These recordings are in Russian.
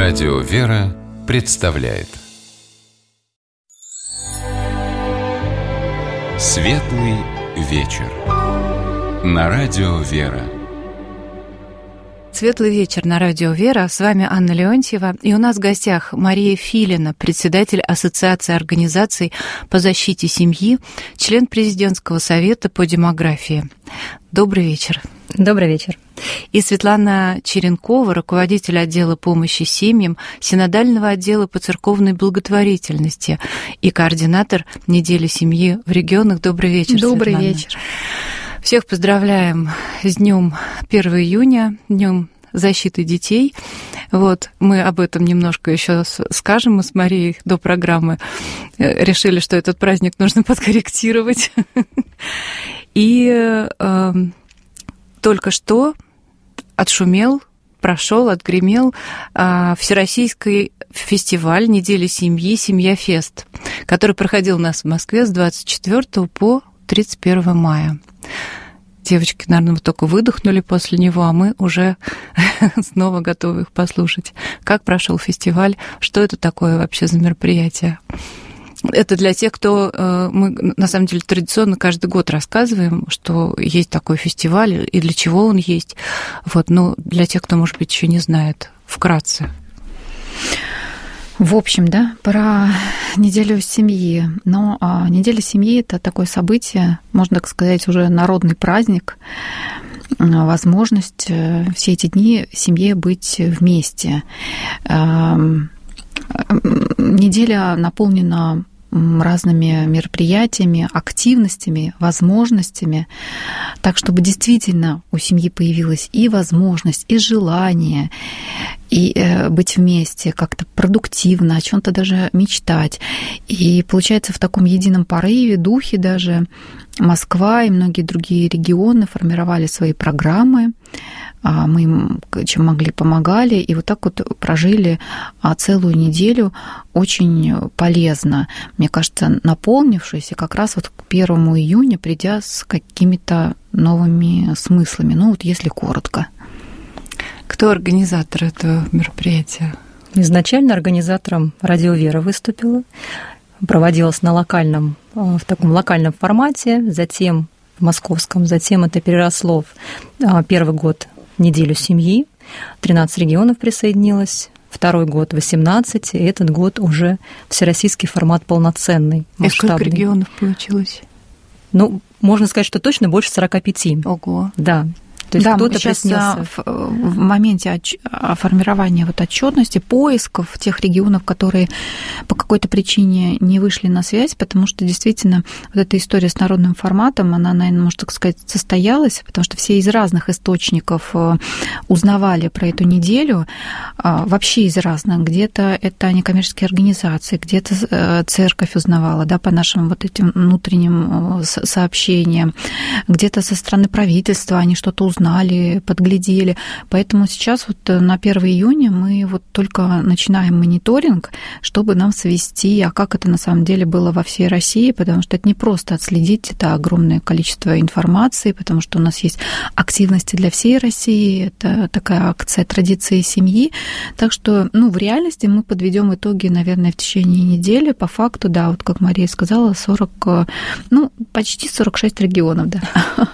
Радио «Вера» представляет Светлый вечер на Радио «Вера». Светлый вечер на Радио «Вера». С вами Анна Леонтьева. И у нас в гостях Мария Филина, председатель Ассоциации организаций по защите семьи, член Президентского совета по демографии. Добрый вечер. Добрый вечер. И Светлана Черенкова, руководитель отдела помощи семьям, синодального отдела по церковной благотворительности и координатор недели семьи в регионах. Добрый вечер, Добрый Светлана. вечер. Всех поздравляем с днем 1 июня, днем защиты детей. Вот, мы об этом немножко еще скажем. Мы с Марией до программы решили, что этот праздник нужно подкорректировать. И только что отгремел Всероссийский фестиваль недели семьи «Семья-фест», который проходил у нас в Москве с 24 по 31 мая. Девочки, наверное, вы только выдохнули после него, а мы уже снова готовы их послушать. Как прошел фестиваль? Что это такое вообще за мероприятие? Это для тех, кто... Мы, на самом деле, традиционно каждый год рассказываем, что есть такой фестиваль и для чего он есть. Вот, но для тех, кто, может быть, еще не знает, вкратце. В общем, да, про неделю семьи. Но неделя семьи – это такое событие, можно так сказать, уже народный праздник, возможность все эти дни семье быть вместе. Неделя наполнена разными мероприятиями, активностями, возможностями, так, чтобы действительно у семьи появилась и возможность, и желание, и быть вместе, как-то продуктивно, о чем-то даже мечтать. И получается, в таком едином порыве, духе даже Москва и многие другие регионы формировали свои программы, мы им чем могли помогали, и вот так вот прожили целую неделю очень полезно, мне кажется, наполнившись, и как раз вот к 1 июня придя с какими-то новыми смыслами, ну вот если коротко. Кто организатор этого мероприятия? Изначально организатором Радио «Вера» выступила, проводилась в таком локальном формате, затем в московском, затем это переросло в первый год неделю семьи, 13 регионов присоединилось, второй год 18, и этот год уже всероссийский формат полноценный, масштабный. И сколько регионов получилось? Ну, можно сказать, что точно больше 45. Ого. Да. То есть да, кто-то сейчас приснился. в моменте формирования вот отчетности, поисков тех регионов, которые по какой-то причине не вышли на связь, потому что действительно вот эта история с народным форматом, она, наверное, можно так сказать, состоялась, потому что все из разных источников узнавали про эту неделю, вообще из разных. Где-то это некоммерческие организации, где-то церковь узнавала, да, по нашим вот этим внутренним сообщениям, где-то со стороны правительства они что-то узнали, подглядели. Поэтому сейчас вот на 1 июня мы вот только начинаем мониторинг, чтобы нам свести, а как это на самом деле было во всей России, потому что это не просто отследить, это огромное количество информации, потому что у нас есть активности для всей России, это такая акция традиции семьи. Так что, ну, в реальности мы подведем итоги, наверное, в течение недели. По факту, да, вот как Мария сказала, почти 46 регионов, да.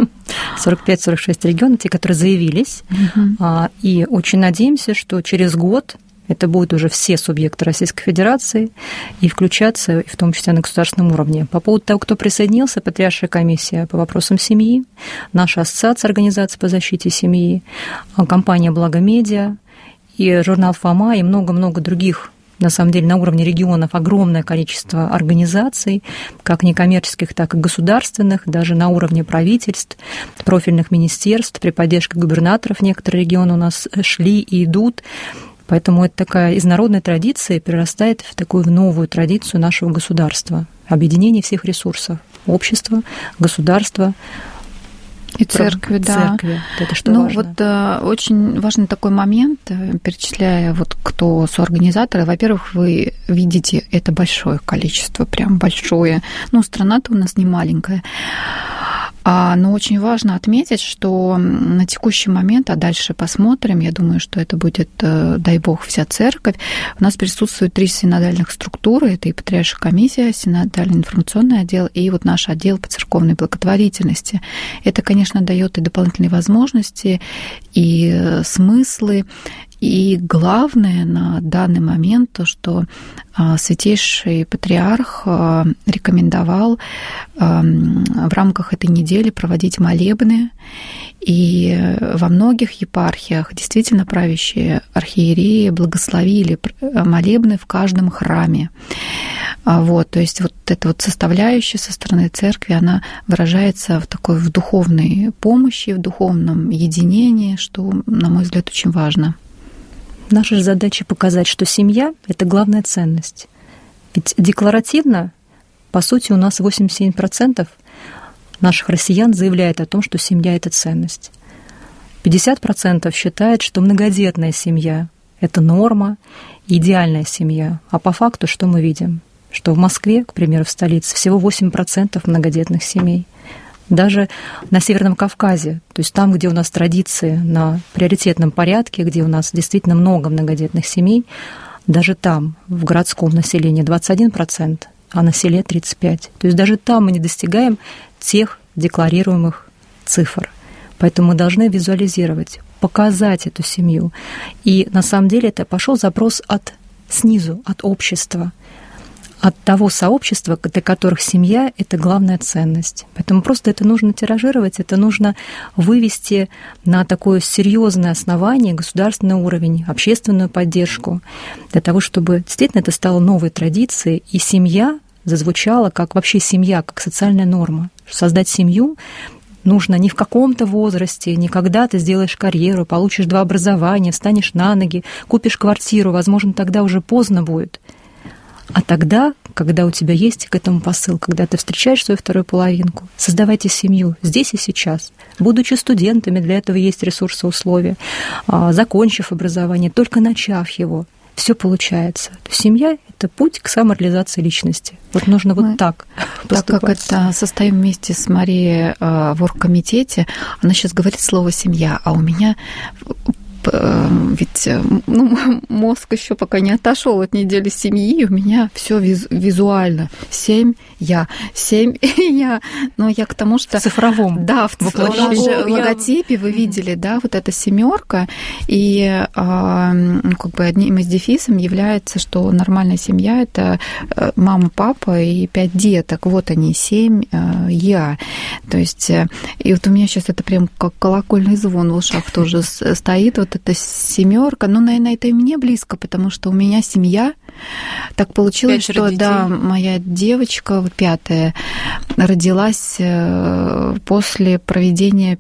45-46 регионов, те, которые заявились. И очень надеемся, что через год это будут уже все субъекты Российской Федерации и включаться, в том числе на государственном уровне. По поводу того, кто присоединился, Патриаршая комиссия по вопросам семьи, наша ассоциация организаций по защите семьи, компания «Благомедиа» и журнал «Фома» и много-много других. На самом деле на уровне регионов огромное количество организаций, как некоммерческих, так и государственных, даже на уровне правительств, профильных министерств, при поддержке губернаторов некоторые регионы у нас шли и идут. Поэтому это такая из народной традиции перерастает в такую новую традицию нашего государства. Объединение всех ресурсов – общества, государства, и церкви, да. Церкви. Это что важно? Вот очень важный такой момент, перечисляя, вот кто соорганизаторы. Во-первых, вы видите это большое количество, прям большое. Ну, страна-то у нас не маленькая. Но очень важно отметить, что на текущий момент, а дальше посмотрим, я думаю, что это будет, дай бог, вся церковь, у нас присутствуют 3 синодальных структуры, это и Патриаршая комиссия, синодальный информационный отдел и вот наш отдел по церковной благотворительности. Это, конечно, дает и дополнительные возможности, и смыслы, и главное на данный момент то, что Святейший Патриарх рекомендовал в рамках этой недели проводить молебны, и во многих епархиях действительно правящие архиереи благословили молебны в каждом храме. Вот, то есть вот эта вот составляющая со стороны церкви, она выражается в духовной помощи, в духовном единении, что, на мой взгляд, очень важно. Наша же задача показать, что семья — это главная ценность. Ведь декларативно, по сути, у нас 87% наших россиян заявляет о том, что семья — это ценность. 50% считает, что многодетная семья — это норма, идеальная семья. А по факту что мы видим? Что в Москве, к примеру, в столице, всего 8% многодетных семей. Даже на Северном Кавказе, то есть там, где у нас традиции на приоритетном порядке, где у нас действительно много многодетных семей, даже там в городском населении 21%, а на селе 35%. То есть даже там мы не достигаем тех декларируемых цифр. Поэтому мы должны визуализировать, показать эту семью. И на самом деле это пошел запрос снизу, от общества, от того сообщества, для которых семья — это главная ценность. Поэтому просто это нужно тиражировать, это нужно вывести на такое серьезное основание, государственный уровень, общественную поддержку, для того, чтобы действительно это стало новой традицией, и семья зазвучала как вообще семья, как социальная норма. Создать семью нужно не в каком-то возрасте, не когда ты сделаешь карьеру, получишь 2 образования, встанешь на ноги, купишь квартиру, возможно, тогда уже поздно будет. А тогда, когда у тебя есть к этому посыл, когда ты встречаешь свою вторую половинку, создавайте семью здесь и сейчас. Будучи студентами, для этого есть ресурсы, условия. Закончив образование, только начав его, все получается. Семья — это путь к самореализации личности. Вот нужно вот так поступать. Так как это состоим вместе с Марией в оргкомитете, она сейчас говорит слово «семья», а у меня... Ведь мозг еще пока не отошел от недели семьи, у меня все визуально. 7 я. Но я к тому, что... В цифровом. Да, в логотипе вы видели, да, вот эта 7, и как бы одним из дефисов является, что нормальная семья — это мама, папа и 5 деток. Вот они, 7 я. То есть, и вот у меня сейчас это прям как колокольный звон в ушах тоже стоит, вот эта 7, но, наверное, это и мне близко, потому что у меня семья. Так получилось, что детей. Да, моя девочка, 5-я, родилась после проведения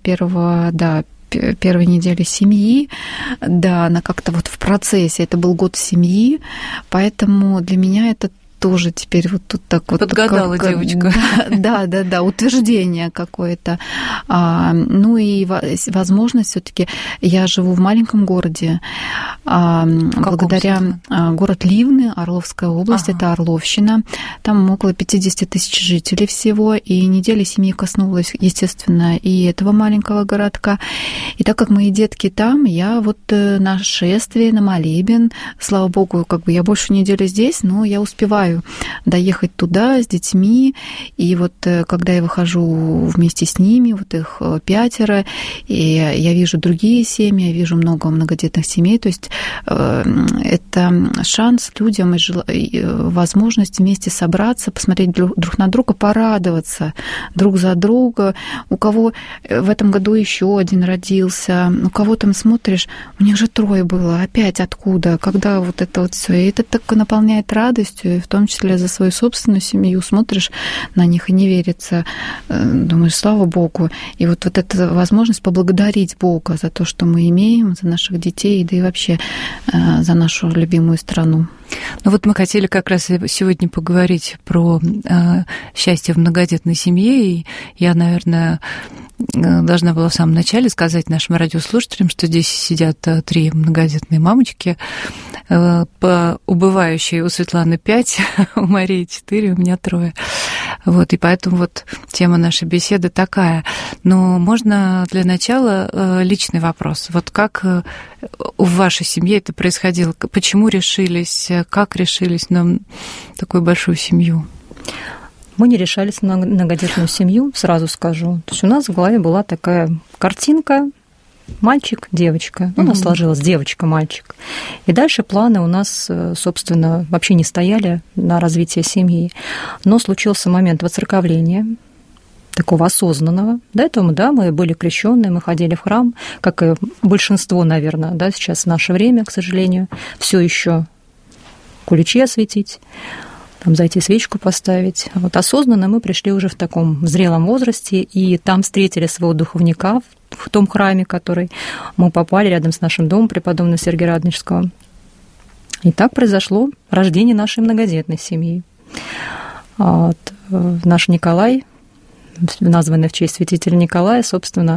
первой недели семьи, да, она как-то вот в процессе, это был год семьи, поэтому для меня это тоже теперь вот тут так вот... Подгадала девочка. Да, утверждение какое-то. Ну и возможность все-таки я живу в маленьком городе, благодаря город Ливны, Орловская область, это Орловщина, там около 50 тысяч жителей всего, и неделя семьи коснулась, естественно, и этого маленького городка. И так как мои детки там, я вот на шествие, на молебен, слава богу, как бы я больше недели здесь, но я успеваю доехать туда с детьми, и вот когда я выхожу вместе с ними, вот их 5, и я вижу другие семьи, я вижу много многодетных семей, то есть это шанс людям и возможность вместе собраться, посмотреть друг на друга, порадоваться друг за друга. У кого в этом году еще один родился, у кого там смотришь, у них же 3 было, опять откуда, когда вот это вот все, и это так наполняет радостью, и в том числе за свою собственную семью, смотришь на них и не верится, думаешь, слава Богу. И вот эта возможность поблагодарить Бога за то, что мы имеем, за наших детей, да и вообще за нашу любимую страну. Ну вот мы хотели как раз сегодня поговорить про счастье в многодетной семье, и я, наверное, должна была в самом начале сказать нашим радиослушателям, что здесь сидят 3 многодетные мамочки, по убывающей у Светланы 5, у Марии 4, у меня 3. Вот, и поэтому вот тема нашей беседы такая. Но можно для начала личный вопрос. Вот как в вашей семье это происходило? Почему решились, как решились на такую большую семью? Мы не решались на многодетную семью, сразу скажу. То есть у нас в голове была такая картинка: мальчик, девочка. У нас сложилась девочка-мальчик. И дальше планы у нас, собственно, вообще не стояли на развитие семьи. Но случился момент воцерковления, такого осознанного. До этого мы были крещенные, мы ходили в храм, как и большинство, наверное, да, сейчас в наше время, к сожалению, все еще куличи осветить, там зайти свечку поставить. Вот осознанно мы пришли уже в таком зрелом возрасте, и там встретили своего духовника в том храме, в который мы попали рядом с нашим домом преподобного Сергия Радонежского. И так произошло рождение нашей многодетной семьи. Вот. Наш Николай, названный в честь святителя Николая, собственно,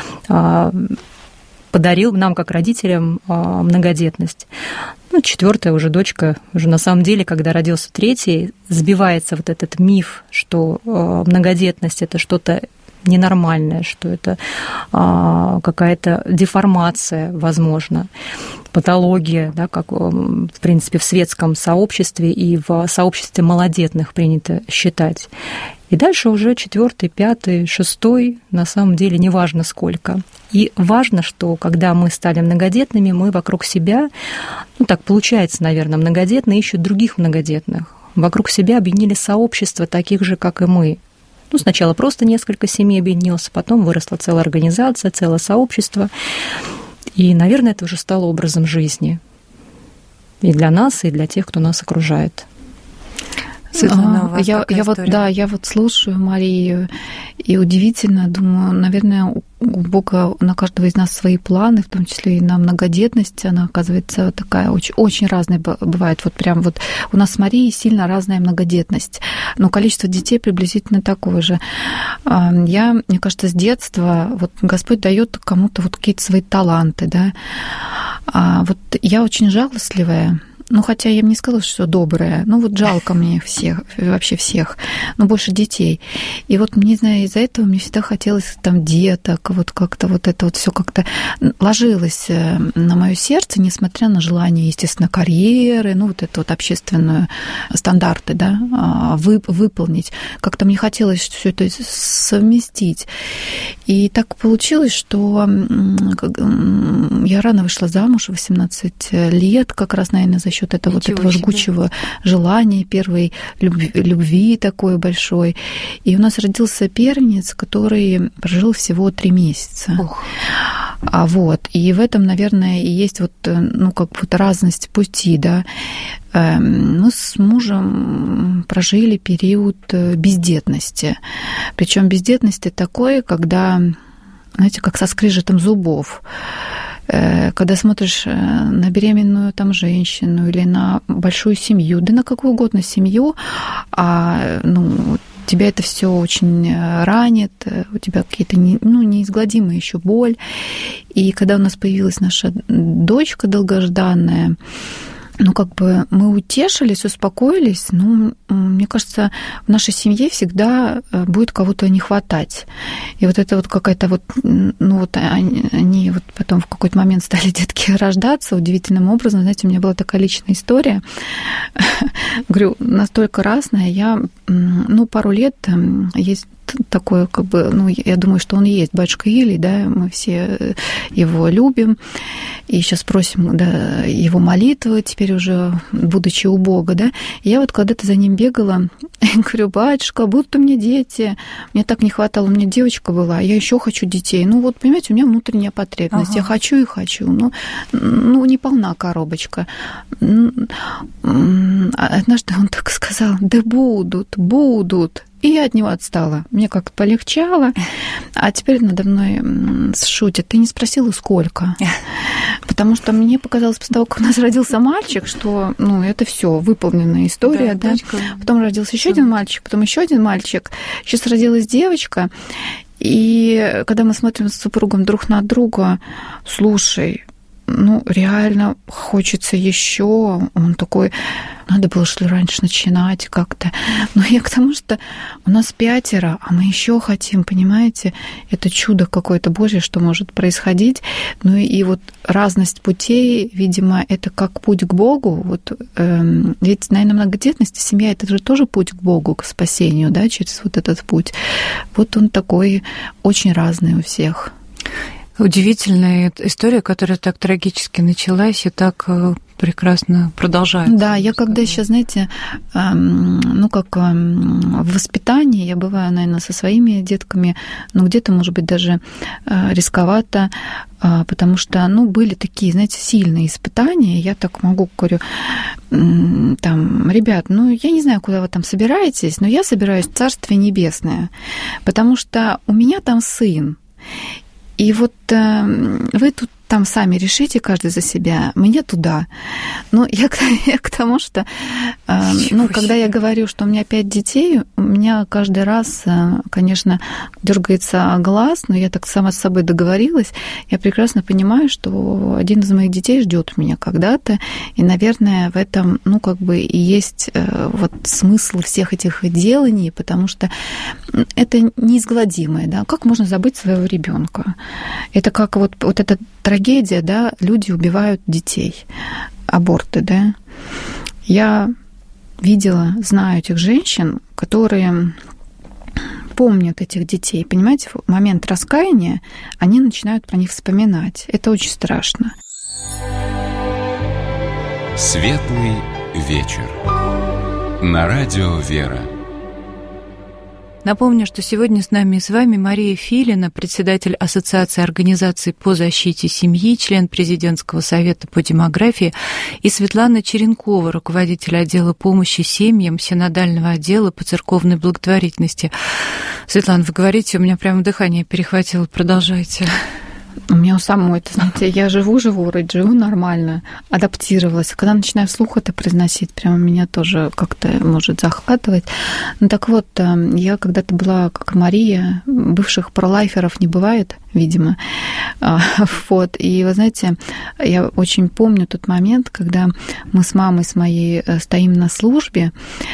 подарил нам, как родителям, многодетность. Четвертая уже дочка, уже на самом деле, когда родился третий, сбивается вот этот миф, что многодетность – это что-то ненормальное, что это какая-то деформация, возможно, патология, да, как, в принципе, в светском сообществе и в сообществе малодетных принято считать. И дальше уже 4-й, 5-й, 6-й, на самом деле, неважно сколько. И важно, что когда мы стали многодетными, мы вокруг себя, так получается, наверное, многодетные ищут других многодетных. Вокруг себя объединили сообщество таких же, как и мы. Сначала просто несколько семей объединилось, потом выросла целая организация, целое сообщество. И, наверное, это уже стало образом жизни. И для нас, и для тех, кто нас окружает. Светлана, я вот слушаю Марию, и удивительно, думаю, наверное, у Бога на каждого из нас свои планы, в том числе и на многодетность. Она, оказывается, такая очень, очень разная бывает. Вот прям вот у нас с Марией сильно разная многодетность, но количество детей приблизительно такое же. Мне кажется, с детства вот Господь дает кому-то вот какие-то свои таланты, да. Вот я очень жалостливая. Хотя я бы не сказала, что добрая. Вот жалко мне всех, вообще всех, но больше детей. И вот, не знаю, из-за этого мне всегда хотелось там деток, вот как-то вот это вот все как-то ложилось на мое сердце, несмотря на желание, естественно, карьеры, вот это вот общественные стандарты, да, выполнить. Как-то мне хотелось все это совместить. И так получилось, что я рано вышла замуж, 18 лет, как раз, наверное, за счет этого жгучего желания, первой любви такой большой. И у нас родился первенец, который прожил всего 3 месяца. И в этом, наверное, и есть разность пути, да. Мы с мужем прожили период бездетности. Причем бездетности такой, когда, знаете, как со скрежетом зубов. Когда смотришь на беременную там женщину или на большую семью, да на какую угодно семью, тебя это все очень ранит, у тебя какие-то неизгладимые еще боль. И когда у нас появилась наша дочка долгожданная, мы утешились, успокоились. Мне кажется, в нашей семье всегда будет кого-то не хватать. И вот это вот какая-то они потом в какой-то момент стали детки рождаться удивительным образом. Знаете, у меня была такая личная история. Говорю, настолько разная. Я, пару лет есть такое, я думаю, что он и есть батюшка Илий, да, мы все его любим, и сейчас просим, да, его молитвы, теперь уже будучи у Бога, да. И я когда-то за ним бегала, и говорю: батюшка, будут у меня дети, мне так не хватало, у меня девочка была, я еще хочу детей. Понимаете, у меня внутренняя потребность, я хочу и хочу, не полна коробочка. Однажды он так сказал: да будут. И я от него отстала. Мне как-то полегчало. А теперь надо мной шутят: ты не спросила, сколько? Потому что мне показалось, после того, как у нас родился мальчик, что это все выполненная история. Да? Потом родился еще один мальчик, потом еще один мальчик. Сейчас родилась девочка. И когда мы смотрим с супругом друг на друга: слушай, реально хочется еще. Он такой, надо было, что ли, раньше начинать как-то. Но я к тому, что у нас 5, а мы еще хотим, понимаете? Это чудо какое-то Божье, что может происходить. Ну и вот разность путей, видимо, это как путь к Богу. Вот, ведь, наверное, многодетность, семья — это же тоже путь к Богу, к спасению, да, через вот этот путь. Вот он такой очень разный у всех. Удивительная история, которая так трагически началась и так прекрасно продолжается. Да, я когда сейчас, знаете, в воспитании, я бываю, наверное, со своими детками, где-то, может быть, даже рисковато, потому что, были такие, знаете, сильные испытания. Я так могу, говорю, ребят, я не знаю, куда вы там собираетесь, но я собираюсь в Царствие Небесное, потому что у меня там сын. И вот вы тут там сами решите, каждый за себя, мне туда. Я к тому, что, когда я говорю, что у меня 5 детей, у меня каждый раз, конечно, дергается глаз, но я так сама с собой договорилась. Я прекрасно понимаю, что один из моих детей ждет меня когда-то, и, наверное, в этом, и есть вот смысл всех этих деланий, потому что это неизгладимое, да. Как можно забыть своего ребенка? Это как вот эта трагедия, да, люди убивают детей, аборты, да. Я видела, знаю этих женщин, которые помнят этих детей, понимаете, в момент раскаяния они начинают про них вспоминать. Это очень страшно. Светлый вечер. На радио «Вера». Напомню, что сегодня с нами и с вами Мария Филина, председатель Ассоциации организаций по защите семьи, член президентского совета по демографии, и Светлана Черенкова, руководитель отдела помощи семьям Синодального отдела по церковной благотворительности. Светлана, вы говорите, у меня прямо дыхание перехватило. Продолжайте. У меня у самой, это, знаете, я живу нормально, адаптировалась. Когда начинаю вслух это произносить, прямо меня тоже как-то может захватывать. Так вот, я когда-то была, как Мария, бывших пролайферов не бывает, видимо. Вот. И вы знаете, я очень помню тот момент, когда мы с мамой с моей стоим на службе.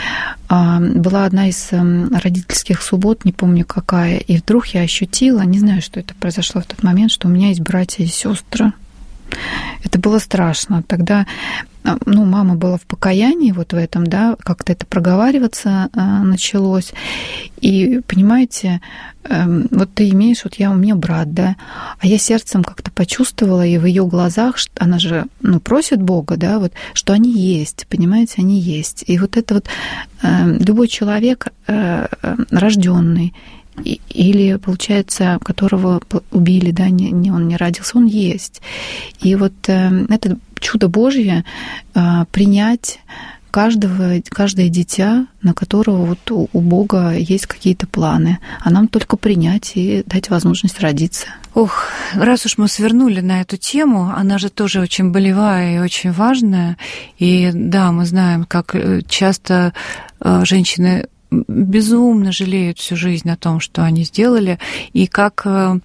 Была одна из родительских суббот, не помню какая, и вдруг я ощутила, не знаю, что это произошло в тот момент, что у меня есть братья и сестры. Это было страшно. Тогда, мама была в покаянии вот в этом, да, как-то это проговариваться началось. И, понимаете, вот ты имеешь, у меня брат, да, а я сердцем как-то почувствовала, и в ее глазах, она же, просит Бога, да, вот, что они есть, понимаете, они есть. И вот это вот любой человек рожденный, или, получается, которого убили, да, он не родился, он есть. И вот это чудо Божье принять каждое дитя, на которого вот у Бога есть какие-то планы, а нам только принять и дать возможность родиться. Ох, раз уж мы свернули на эту тему, она же тоже очень болевая и очень важная. И да, мы знаем, как часто женщины безумно жалеют всю жизнь о том, что они сделали, и как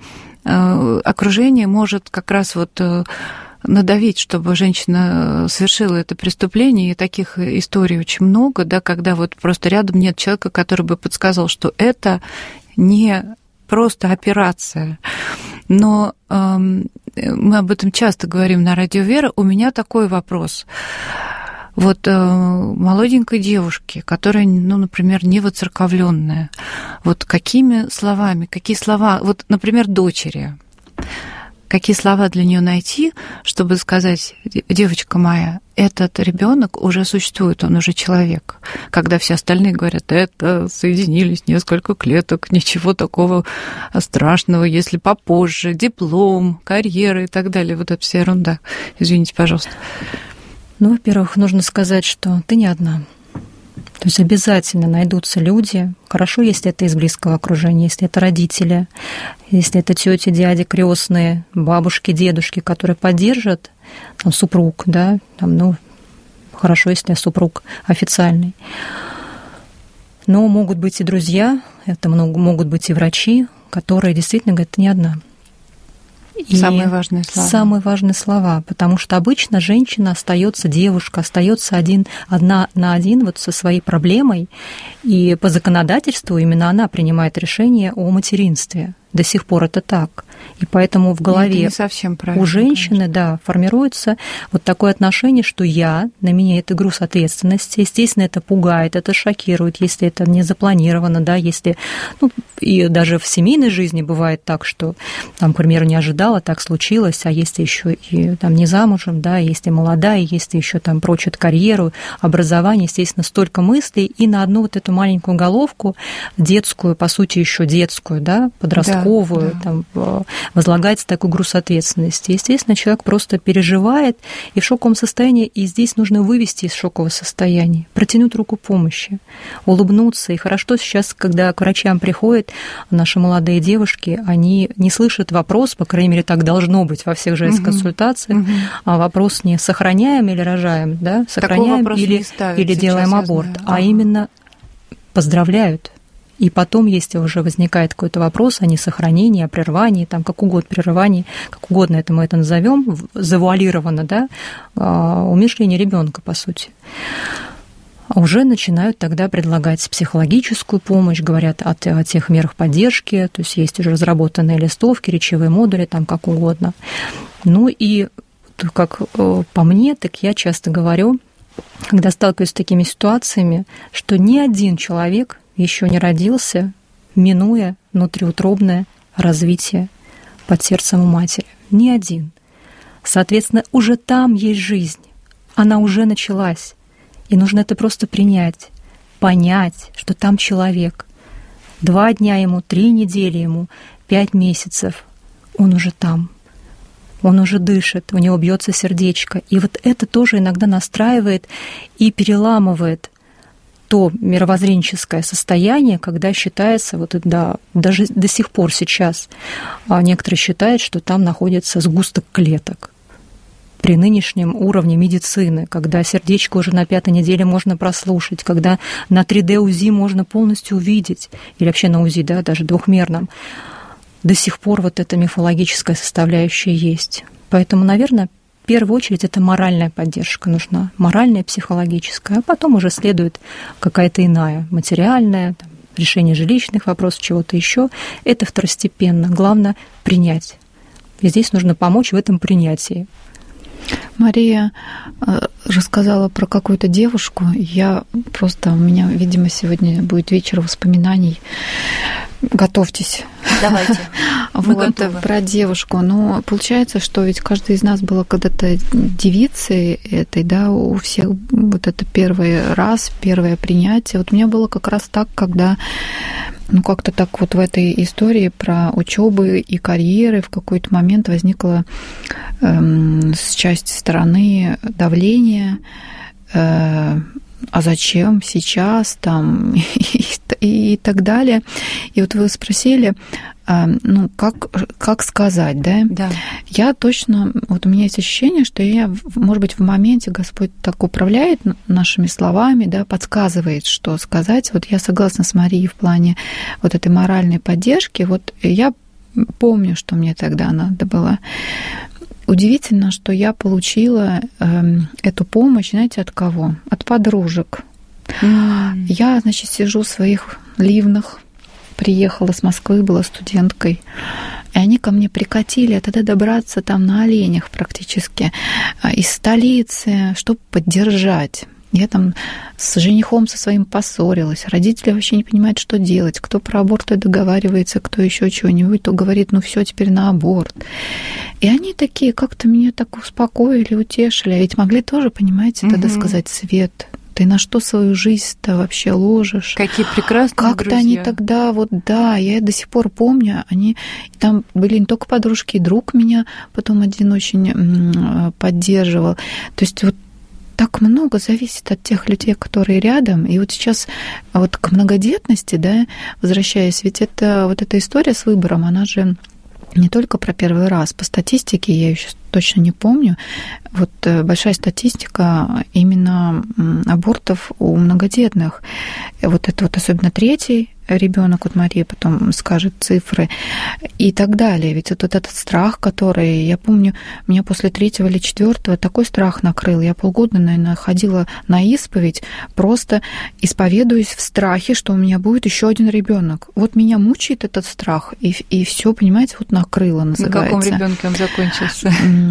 окружение может как раз вот надавить, чтобы женщина совершила это преступление, и таких историй очень много, да, когда вот просто рядом нет человека, который бы подсказал, что это не просто операция. Но мы об этом часто говорим на радио «Вера». У меня такой вопрос. Вот молоденькой девушке, которая, например, не воцерковленная, вот какими словами, какие слова, вот, например, дочери, какие слова для нее найти, чтобы сказать: девочка моя, этот ребенок уже существует, он уже человек. Когда все остальные говорят: это соединились несколько клеток, ничего такого страшного, если попозже, диплом, карьера и так далее, вот эта вся ерунда. Извините, пожалуйста. Во-первых, нужно сказать, что ты не одна. То есть обязательно найдутся люди, хорошо, если это из близкого окружения, если это родители, если это тети, дяди, крестные, бабушки, дедушки, которые поддержат, супруг, да, хорошо, если супруг официальный. Но могут быть и друзья, это могут быть и врачи, которые действительно говорят: ты не одна. И самые важные слова. Самые важные слова, потому что обычно женщина остается, девушка остается одна на один вот со своей проблемой, и по законодательству именно она принимает решение о материнстве. До сих пор это так. И поэтому в голове у женщины, да, формируется вот такое отношение, что на меня это груз ответственности. Естественно, это пугает, это шокирует, если это не запланировано, да, если, и даже в семейной жизни бывает так, что, там, к примеру, не ожидала, так случилось, а если еще и там не замужем, да, если молодая, если еще там прочит карьеру, образование, естественно, столько мыслей, и на одну вот эту маленькую головку, детскую, по сути, еще детскую, да, подростковую, там, возлагается такой груз ответственности. Естественно, человек просто переживает и в шоковом состоянии, и здесь нужно вывести из шокового состояния, протянуть руку помощи, улыбнуться. И хорошо сейчас, когда к врачам приходят наши молодые девушки, они не слышат вопрос, по крайней мере, так должно быть во всех женских консультациях, а вопрос не сохраняем или рожаем, да, сохраняем или делаем аборт, а именно поздравляют. И потом, если уже возникает какой-то вопрос о несохранении, о прерывании, там, как угодно, прерывании, как угодно мы это назовем, завуалированно, да, умершление ребенка, по сути, уже начинают тогда предлагать психологическую помощь, говорят о тех мерах поддержки, то есть есть уже разработанные листовки, речевые модули, там, как угодно. Ну и, как по мне, так я часто говорю, когда сталкиваюсь с такими ситуациями, что ни один человек еще не родился, минуя внутриутробное развитие под сердцем у матери. Ни один. Соответственно, уже там есть жизнь. Она уже началась. И нужно это просто принять. Понять, что там человек. 2 дня ему, 3 недели ему, 5 месяцев. Он уже там. Он уже дышит, у него бьется сердечко. И вот это тоже иногда настраивает и переламывает то мировоззренческое состояние, когда считается, даже до сих пор сейчас некоторые считают, что там находится сгусток клеток. При нынешнем уровне медицины, когда сердечко уже на 5-й неделе можно прослушать, когда на 3D УЗИ можно полностью увидеть, или вообще на УЗИ, да, даже двухмерном, до сих пор вот эта мифологическая составляющая есть. Поэтому, наверное, в первую очередь это моральная поддержка нужна, моральная, психологическая, а потом уже следует какая-то иная, материальная, там, решение жилищных вопросов, чего-то еще. Это второстепенно. Главное — принять. И здесь нужно помочь в этом принятии. Мария рассказала про какую-то девушку. У меня, видимо, сегодня будет вечер воспоминаний. Готовьтесь. Давайте. Вот, про девушку. Но получается, что ведь каждый из нас была когда-то девицей этой, да, у всех вот это первый раз, первое принятие. Вот у меня было как раз так, когда как-то так вот в этой истории про учебы и карьеры в какой-то момент возникло с части стороны давление, а зачем сейчас там и так далее. И вот вы спросили, как сказать, да? Да. Я точно, вот у меня есть ощущение, что может быть, в моменте Господь так управляет нашими словами, да, подсказывает, что сказать. Вот я согласна с Марией в плане вот этой моральной поддержки. Вот я помню, что мне тогда надо было. Удивительно, что я получила эту помощь, знаете, от кого? От подружек. Я, значит, сижу в своих ливнах, приехала с Москвы, была студенткой, и они ко мне прикатили, а тогда добраться там на оленях практически из столицы, чтобы поддержать. Я там с женихом со своим поссорилась. Родители вообще не понимают, что делать. Кто про аборт договаривается, кто еще чего-нибудь, то говорит, все, теперь на аборт. И они такие как-то меня так успокоили, утешили. А ведь могли тоже, понимаете, тогда сказать: Свет, ты на что свою жизнь-то вообще ложишь? Какие прекрасные как-то друзья. Они тогда, я до сих пор помню, они там были не только подружки, и друг меня потом один очень поддерживал. То есть вот так много зависит от тех людей, которые рядом. И вот сейчас вот к многодетности, да, возвращаясь, ведь это вот эта история с выбором, она же не только про первый раз. По статистике, я ее сейчас точно не помню, вот большая статистика именно абортов у многодетных. Вот это вот особенно 3-й ребенок, вот Мария потом скажет цифры и так далее. Ведь вот этот страх, который, я помню, меня после 3-го или 4-го такой страх накрыл. Я полгода, наверное, ходила на исповедь, просто исповедуюсь в страхе, что у меня будет еще один ребенок. Вот меня мучает этот страх, и все, понимаете, вот накрыло, называется. На каком ребенке он закончился?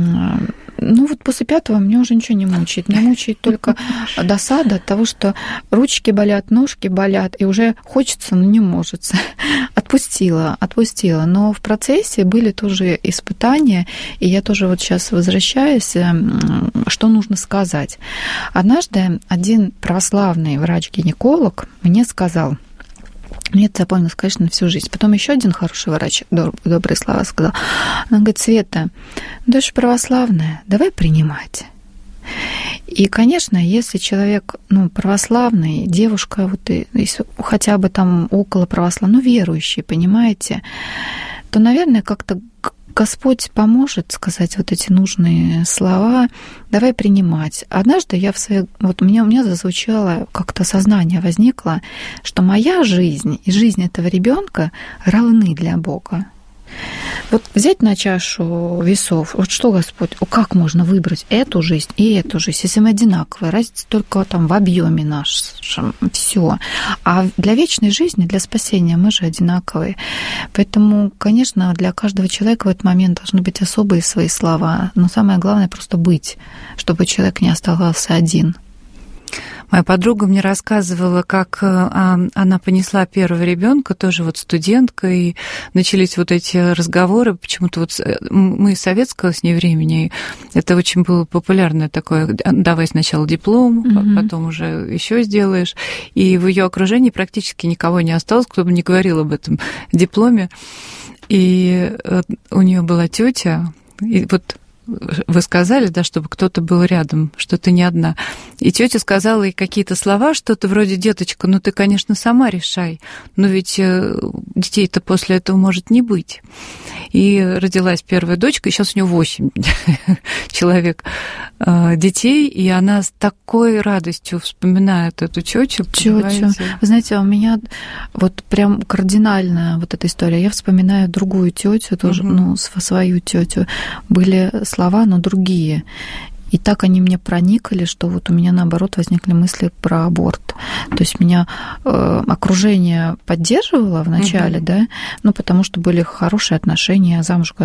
Ну вот после 5-го меня уже ничего не мучает. Меня мучает только досада от того, что ручки болят, ножки болят, и уже хочется, но не может. Отпустила. Но в процессе были тоже испытания, и я тоже вот сейчас возвращаюсь, что нужно сказать. Однажды один православный врач-гинеколог мне сказал, мне это запомнилось, конечно, на всю жизнь. Потом еще один хороший врач добрые слова сказал. Он говорит: Света, ты же православная, давай принимать. И, конечно, если человек, православный, девушка, вот если хотя бы там около православного, верующий, понимаете, то, наверное, как-то Господь поможет сказать вот эти нужные слова, давай принимать. Однажды у меня зазвучало, как-то сознание возникло, что моя жизнь и жизнь этого ребенка равны для Бога. Вот взять на чашу весов, вот что Господь, как можно выбрать эту жизнь и эту жизнь, если мы одинаковые, разница только там в объеме нашем, все. А для вечной жизни, для спасения мы же одинаковые. Поэтому, конечно, для каждого человека в этот момент должны быть особые свои слова, но самое главное просто быть, чтобы человек не оставался один. Моя подруга мне рассказывала, как она понесла первого ребенка, тоже вот студентка, и начались вот эти разговоры. Почему-то вот мы из советского с ней времени, это очень было популярное такое: давай сначала диплом, потом уже еще сделаешь. И в ее окружении практически никого не осталось, кто бы не говорил об этом дипломе. И у нее была тетя, и вот вы сказали, да, чтобы кто-то был рядом, что ты не одна. И тетя сказала ей какие-то слова, что-то вроде: деточка, ты, конечно, сама решай, но ведь детей-то после этого может не быть. И родилась первая дочка, и сейчас у нее 8 человек детей, и она с такой радостью вспоминает эту тетю. Вы знаете, у меня вот прям кардинальная вот эта история. Я вспоминаю другую тетю тоже, свою тетю. Были слова, но другие. И так они мне проникли, что вот у меня, наоборот, возникли мысли про аборт. То есть меня окружение поддерживало вначале, да, потому что были хорошие отношения, я замуж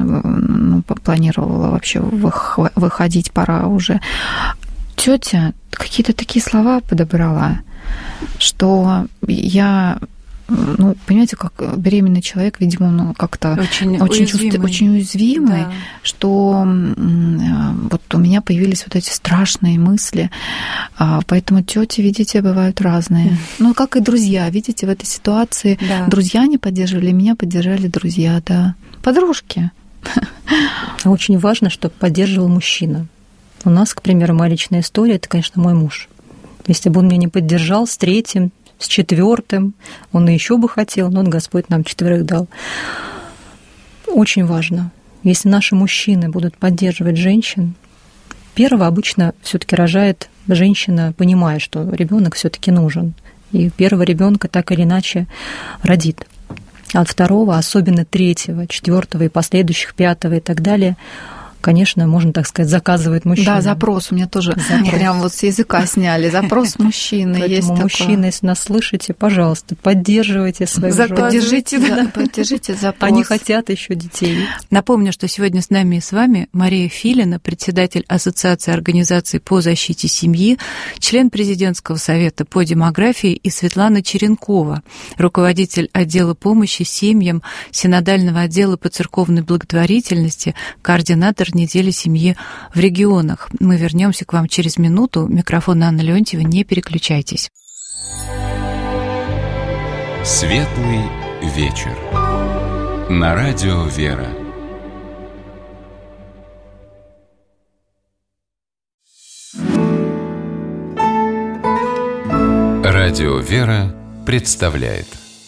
планировала вообще выходить, пора уже. Тетя какие-то такие слова подобрала, что я... понимаете, как беременный человек, видимо, он как-то очень уязвимый, да. Что вот у меня появились вот эти страшные мысли. Поэтому тети, видите, бывают разные. Как и друзья, видите, в этой ситуации друзья не поддерживали, меня поддержали друзья, да. Подружки. Очень важно, чтобы поддерживал мужчина. У нас, к примеру, моя личная история, это, конечно, мой муж. Если бы он меня не поддержал с 3-м, с 4-м, он и еще бы хотел, но Господь нам 4 дал. Очень важно, если наши мужчины будут поддерживать женщин, первого обычно все-таки рожает женщина, понимая, что ребенок все-таки нужен, и первого ребенка так или иначе родит. А от второго, особенно 3-го, 4-го и последующих 5-го и так далее, конечно, можно так сказать, заказывает мужчина. Да, запрос у меня тоже прям вот с языка сняли. Запрос мужчины есть. Поэтому мужчины, если нас слышите, пожалуйста, поддерживайте своих жен. Поддержите запрос. Они хотят еще детей. Напомню, что сегодня с нами и с вами Мария Филина, председатель Ассоциации организаций по защите семьи, член президентского совета по демографии, и Светлана Черенкова, руководитель отдела помощи семьям Синодального отдела по церковной благотворительности, координатор недели семьи в регионах. Мы вернемся к вам через минуту. Микрофон Анна Леонтьева, не переключайтесь. Светлый вечер. На радио «Вера». Радио «Вера» представляет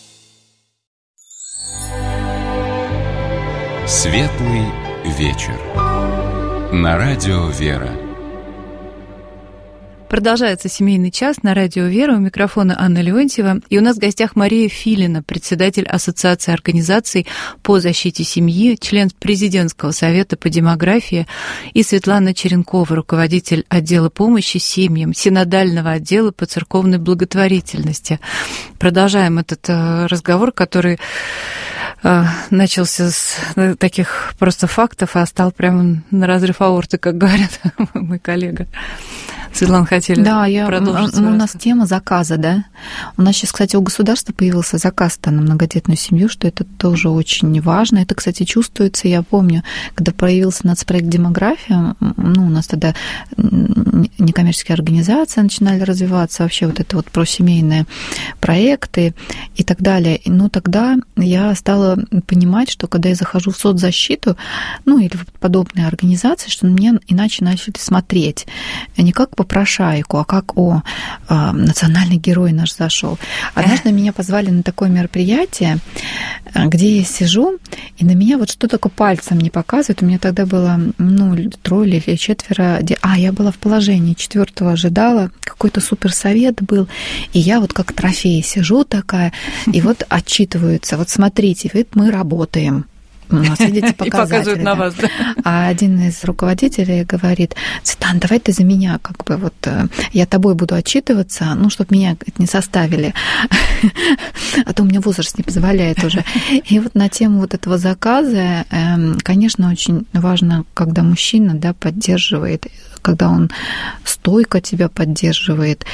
Светлый вечер. На радио «Вера». Продолжается «Семейный час» на радио «Вера». У микрофона Анна Леонтьева. И у нас в гостях Мария Филина, председатель Ассоциации организаций по защите семьи, член президентского совета по демографии, и Светлана Черенкова, руководитель отдела помощи семьям, синодального отдела по церковной благотворительности. Продолжаем этот разговор, который начался с таких просто фактов, а стал прямо на разрыв аорты, как говорят мой коллега. Светлана, хотели продолжить? У нас тема заказа, да? У нас сейчас, кстати, у государства появился заказ-то на многодетную семью, что это тоже очень важно. Это, кстати, чувствуется, я помню, когда появился нацпроект «Демография», у нас тогда некоммерческие организации начинали развиваться, вообще вот это вот просемейные проекты и так далее. Но тогда я стала понимать, что когда я захожу в соцзащиту, или в подобные организации, что на меня иначе начали смотреть. Не как попрошайку, а как национальный герой наш зашел. Однажды меня позвали на такое мероприятие, где я сижу, и на меня вот что только пальцем не показывают. У меня тогда было 3 или 4. Я была в положении 4-го ожидала, какой-то суперсовет был, и я вот как трофей сижу такая, и вот отчитываются. Вот смотрите, мы работаем. У нас, видите, показатели. И показывают на вас, да. А один из руководителей говорит: Светлана, давай ты за меня, я тобой буду отчитываться, чтобы меня не составили, а то у меня возраст не позволяет уже. И вот на тему вот этого заказа, конечно, очень важно, когда мужчина, поддерживает, когда он стойко тебя поддерживает,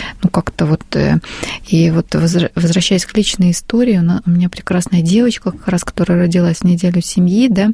и возвращаясь к личной истории, у меня прекрасная девочка, как раз, которая родилась в неделю семьи,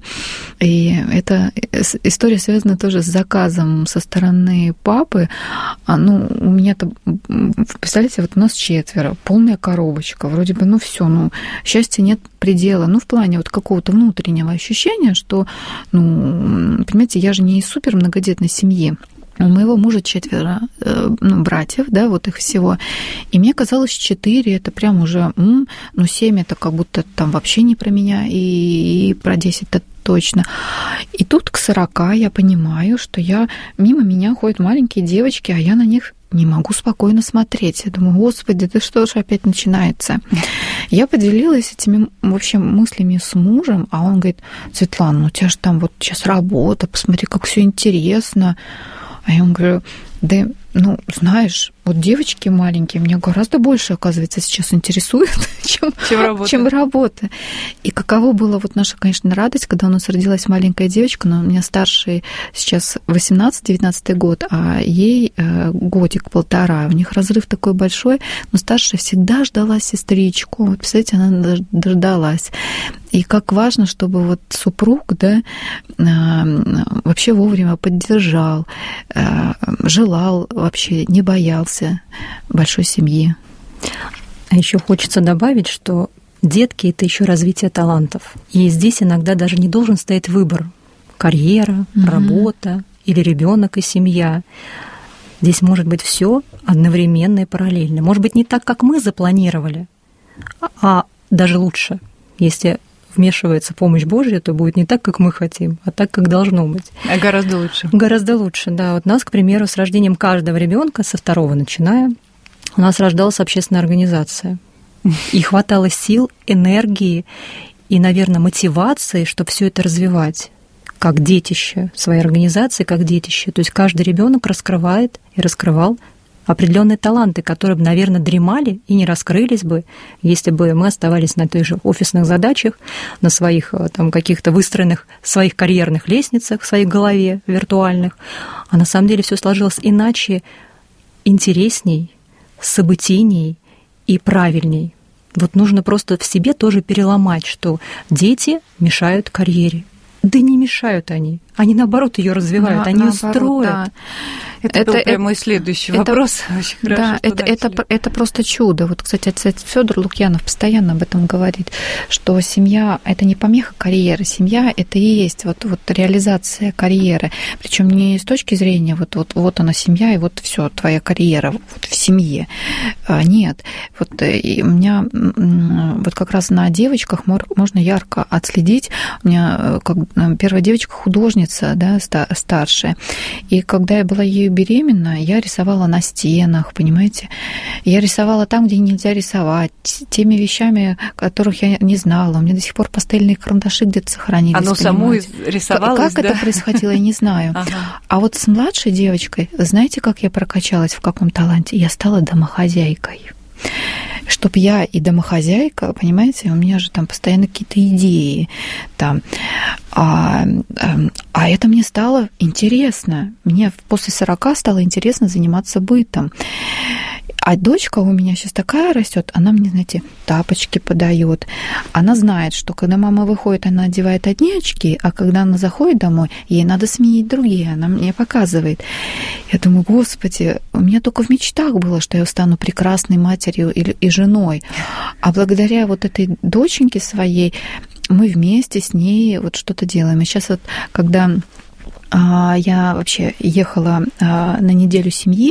и эта история связана тоже с заказом со стороны папы. У меня-то, представляете, у нас 4, полная коробочка, вроде бы, все, счастья нет предела, в плане какого-то внутреннего ощущения, что, понимаете, я же не из супер многодетной семьи. У моего мужа 4 братьев, их всего. И мне казалось, 4 это прям уже, 7 это как будто там вообще не про меня, и про 10 это точно. И тут к 40 я понимаю, что мимо меня ходят маленькие девочки, а я на них не могу спокойно смотреть. Я думаю, Господи, да что ж опять начинается? Я поделилась этими вообще мыслями с мужем, а он говорит: Светлана, у тебя же там сейчас работа, посмотри, как все интересно. А я ему говорю: да, знаешь, девочки маленькие меня гораздо больше, оказывается, сейчас интересуют, чем работа. И каково была наша, конечно, радость, когда у нас родилась маленькая девочка, но у меня старший сейчас 18-19 год, а ей 1-1.5 года. У них разрыв такой большой, но старшая всегда ждала сестричку. Представляете, она дождалась. И как важно, чтобы супруг, вообще вовремя поддержал, желал вообще, не боялся большой семьи. А еще хочется добавить, что детки — это еще развитие талантов. И здесь иногда даже не должен стоять выбор: карьера, работа или ребенок и семья. Здесь может быть все одновременно и параллельно. Может быть, не так, как мы запланировали, а даже лучше. Если вмешивается помощь Божья, то будет не так, как мы хотим, а так, как должно быть. А гораздо лучше. Гораздо лучше, да. У нас, к примеру, с рождением каждого ребенка, со 2-го начиная, у нас рождалась общественная организация. И хватало сил, энергии и, наверное, мотивации, чтобы все это развивать как детище своей организации, как детище. То есть каждый ребенок раскрывает и раскрывал определенные таланты, которые бы, наверное, дремали и не раскрылись бы, если бы мы оставались на тех же офисных задачах, на своих каких-то выстроенных своих карьерных лестницах в своей голове виртуальных. А на самом деле все сложилось иначе, интересней, событийней и правильней. Нужно просто в себе тоже переломать, что дети мешают карьере. Да не мешают они. Они, наоборот, ее развивают, они ее строят. Да. Это был прям мой следующий вопрос. Очень хорошо, это просто чудо. Кстати, отец Фёдор Лукьянов постоянно об этом говорит, что семья — это не помеха карьеры. Семья — это и есть реализация карьеры. Причем не с точки зрения вот она семья, и все, твоя карьера в семье. Нет. И у меня как раз на девочках можно ярко отследить. У меня первая девочка художница, старшая. И когда я была ею будучи беременна, я рисовала на стенах, понимаете? Я рисовала там, где нельзя рисовать, теми вещами, которых я не знала. У меня до сих пор пастельные карандаши где-то сохранились. Оно само рисовалось, как это происходило, я не знаю. А вот с младшей девочкой, знаете, как я прокачалась, в каком таланте? Я стала домохозяйкой. Чтоб я и домохозяйка, понимаете, у меня же там постоянно какие-то идеи там. А это мне стало интересно. Мне после 40 стало интересно заниматься бытом. А дочка у меня сейчас такая растет, она мне, знаете, тапочки подает. Она знает, что когда мама выходит, она одевает одни очки, а когда она заходит домой, ей надо сменить другие. Она мне показывает. Я думаю, Господи, у меня только в мечтах было, что я стану прекрасной матерью и женой. А благодаря вот этой доченьке своей мы вместе с ней вот что-то делаем. И сейчас вот, когда я вообще ехала на неделю семьи,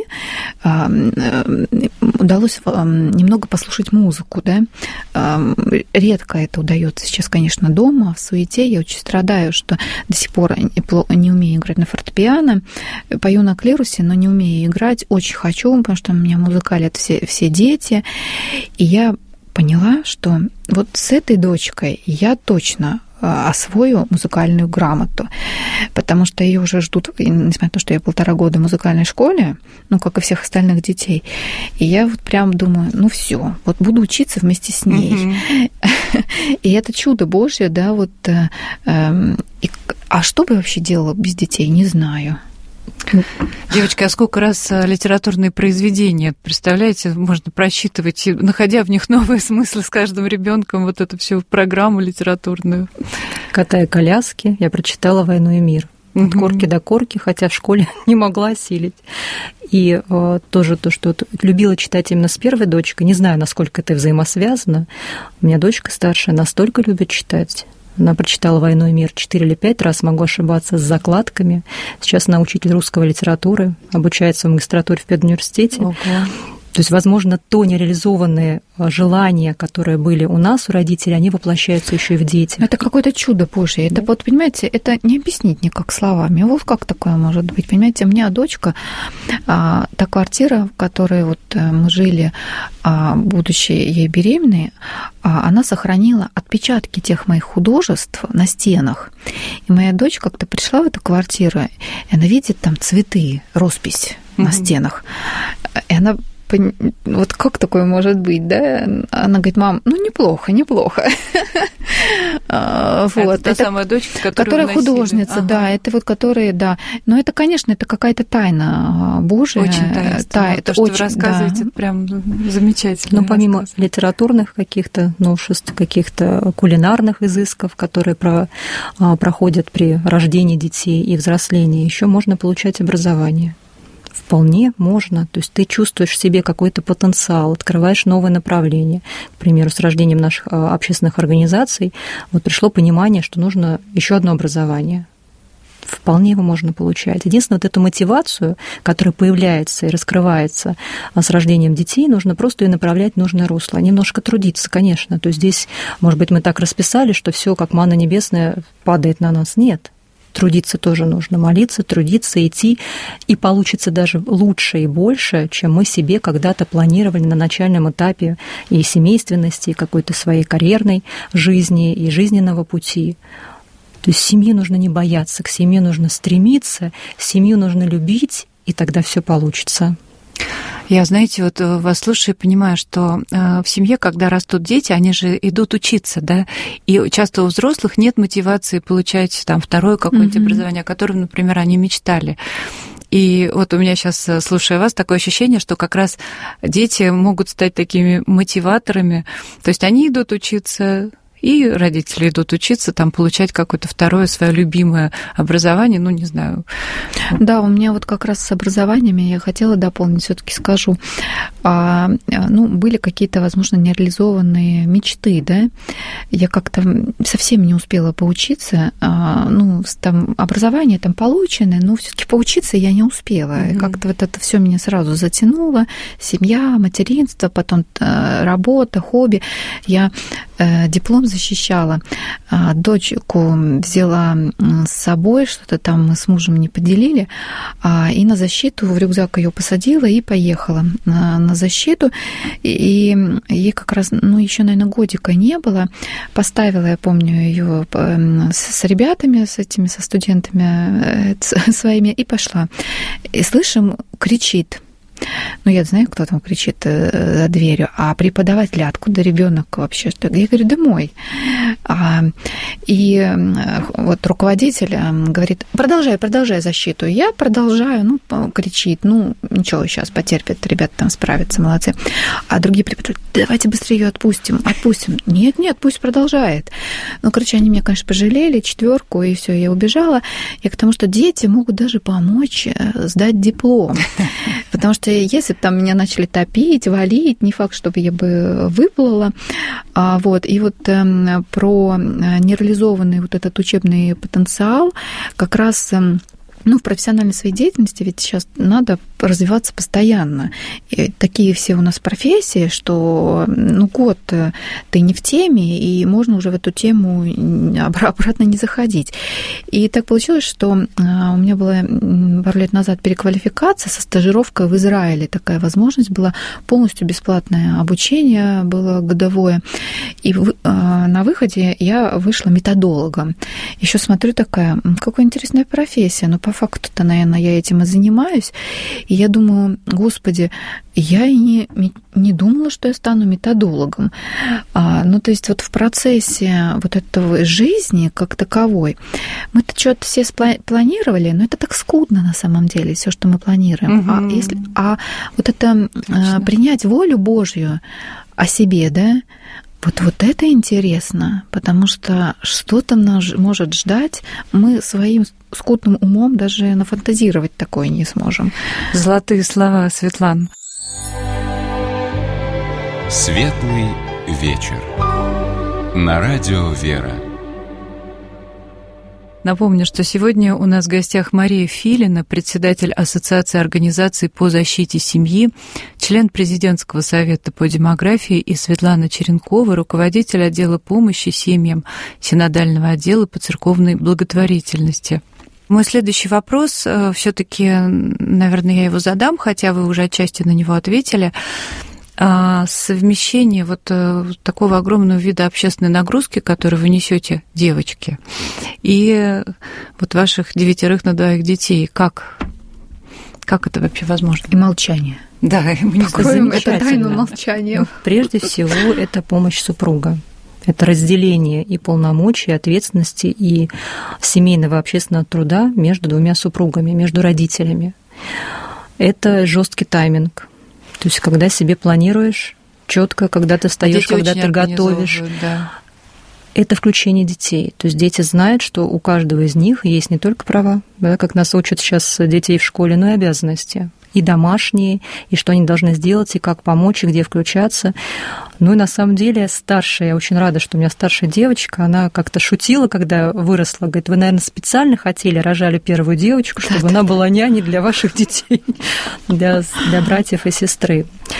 удалось немного послушать музыку, да. Редко это удается сейчас, конечно, дома, в суете. Я очень страдаю, что до сих пор не умею играть на фортепиано. Пою на клирусе, но не умею играть. Очень хочу, потому что у меня музыкалят все дети. И я поняла, что вот с этой дочкой я точно освою музыкальную грамоту, потому что ее уже ждут, несмотря на то, что я 1,5 года в музыкальной школе, ну, как и всех остальных детей, и я вот прям думаю, ну, все, вот буду учиться вместе с ней. И это чудо Божье, да, вот. А что бы я вообще делала без детей, не знаю. Девочки, а сколько раз литературные произведения, представляете, можно просчитывать, находя в них новые смыслы с каждым ребенком, вот эту всю программу литературную. «Катая коляски», я прочитала «Войну и мир». От корки до корки, хотя в школе не могла осилить. И тоже то, что любила читать именно с первой дочкой, не знаю, насколько это взаимосвязано. У меня дочка старшая настолько любит читать. Она прочитала «Войну и мир» 4 или 5 раз, могу ошибаться, с закладками. Сейчас она учитель русской литературы, обучается в магистратуре в педуниверситете. Ого. То есть, возможно, то нереализованные желания, которые были у нас, у родителей, они воплощаются еще и в детях. Это какое-то чудо Божье. Это вот, понимаете, это не объяснить никак словами. Вот как такое может быть? Понимаете, у меня дочка, та квартира, в которой вот мы жили, будучи ей беременной, она сохранила отпечатки тех моих художеств на стенах. И моя дочь как-то пришла в эту квартиру, и она видит там цветы, роспись на стенах. И она вот как такое может быть, да? Она говорит, мам, ну неплохо. Вот. Это та самая дочка, которая художница, да, это вот которая, да. Но это, конечно, это какая-то тайна Божия. Очень таинственная. То, что вы рассказываете, да. Прям замечательно. Но помимо литературных каких-то новшеств, каких-то кулинарных изысков, которые проходят при рождении детей и взрослении, еще можно получать образование. Вполне можно. То есть ты чувствуешь в себе какой-то потенциал, открываешь новые направления. К примеру, с рождением наших общественных организаций вот пришло понимание, что нужно еще одно образование. Вполне его можно получать. Единственное, вот эту мотивацию, которая появляется и раскрывается с рождением детей, нужно просто ее направлять в нужное русло. Немножко трудиться, конечно. То есть здесь, может быть, мы так расписали, что все как манна небесная падает на нас. Нет. Трудиться тоже нужно, молиться, трудиться, идти, и получится даже лучше и больше, чем мы себе когда-то планировали на начальном этапе и семейственности, и какой-то своей карьерной жизни, и жизненного пути. То есть семьи нужно не бояться, к семье нужно стремиться, семью нужно любить, и тогда все получится. Я, знаете, вот вас слушаю и понимаю, что в семье, когда растут дети, они же идут учиться, да, и часто у взрослых нет мотивации получать там второе какое-нибудь образование, о котором, например, они мечтали. И вот у меня сейчас, слушая вас, такое ощущение, что как раз дети могут стать такими мотиваторами, то есть они идут учиться, и родители идут учиться, там, получать какое-то второе свое любимое образование, ну, не знаю. Да, у меня вот как раз с образованиями я хотела дополнить, все-таки скажу. Ну, были какие-то, возможно, нереализованные мечты, да. Я как-то совсем не успела поучиться. Ну, там образование там полученное, но все-таки поучиться я не успела. И как-то вот это все меня сразу затянуло. Семья, материнство, потом работа, хобби. Я диплом дом защищала, дочку взяла с собой, что-то там мы с мужем не поделили, и на защиту в рюкзак ее посадила и поехала на защиту. И ей как раз, еще, наверное, годика не было. Поставила, я помню, ее с ребятами, со студентами своими, и пошла. И слышим, кричит. Я знаю, кто там кричит за дверью, а преподаватель, откуда ребенок вообще? Я говорю, домой. И вот руководитель говорит, продолжай защиту. Я продолжаю, кричит, ничего, сейчас потерпят, ребята там справятся, молодцы. А другие преподаватели, давайте быстрее ее отпустим. Нет, пусть продолжает. Они меня, конечно, пожалели, 4, и все, я убежала. Я к тому, что дети могут даже помочь сдать диплом. Потому что если бы там меня начали топить, валить, не факт, чтобы я бы выплыла. И про нереализованный вот этот учебный потенциал как раз... в профессиональной своей деятельности ведь сейчас надо развиваться постоянно. И такие все у нас профессии, что год ты не в теме, и можно уже в эту тему обратно не заходить. И так получилось, что у меня была пару лет назад переквалификация со стажировкой в Израиле. Такая возможность была, полностью бесплатное обучение было годовое. И на выходе я вышла методологом. Еще смотрю, такая, какая интересная профессия, но по факту-то, наверное, я этим и занимаюсь. И я думаю, Господи, я и не думала, что я стану методологом. То есть в процессе вот этого жизни как таковой мы-то что-то все планировали, но это так скудно на самом деле, все, что мы планируем. Вот это принять волю Божью о себе, да, вот это интересно, потому что что-то нас может ждать, мы своим скудным умом даже нафантазировать такое не сможем. Золотые слова, Светлана. Светлый вечер. На радио «Вера». Напомню, что сегодня у нас в гостях Мария Филина, председатель Ассоциации организаций по защите семьи, член президентского совета по демографии, и Светлана Черенкова, руководитель отдела помощи семьям синодального отдела по церковной благотворительности. Мой следующий вопрос, все-таки, наверное, я его задам, хотя вы уже отчасти на него ответили. Совмещение такого огромного вида общественной нагрузки, которую вы несете, девочки, и ваших 9 на 2 детей, как это вообще возможно? И молчание. Да, мы не покроем это тайну молчания. Прежде всего, это помощь супруга. Это разделение и полномочий, и ответственности, и семейного общественного труда между 2 супругами, между родителями. Это жесткий тайминг. То есть, когда себе планируешь четко, когда ты встаешь, когда ты готовишь. Да. Это включение детей. То есть дети знают, что у каждого из них есть не только права, да, как нас учат сейчас детей в школе, но и обязанности. И домашние, и что они должны сделать, и как помочь, и где включаться. И на самом деле старшая, я очень рада, что у меня старшая девочка, она как-то шутила, когда выросла, говорит, вы, наверное, специально хотели, рожали первую девочку, чтобы она была няней для ваших детей, для братьев и сестры.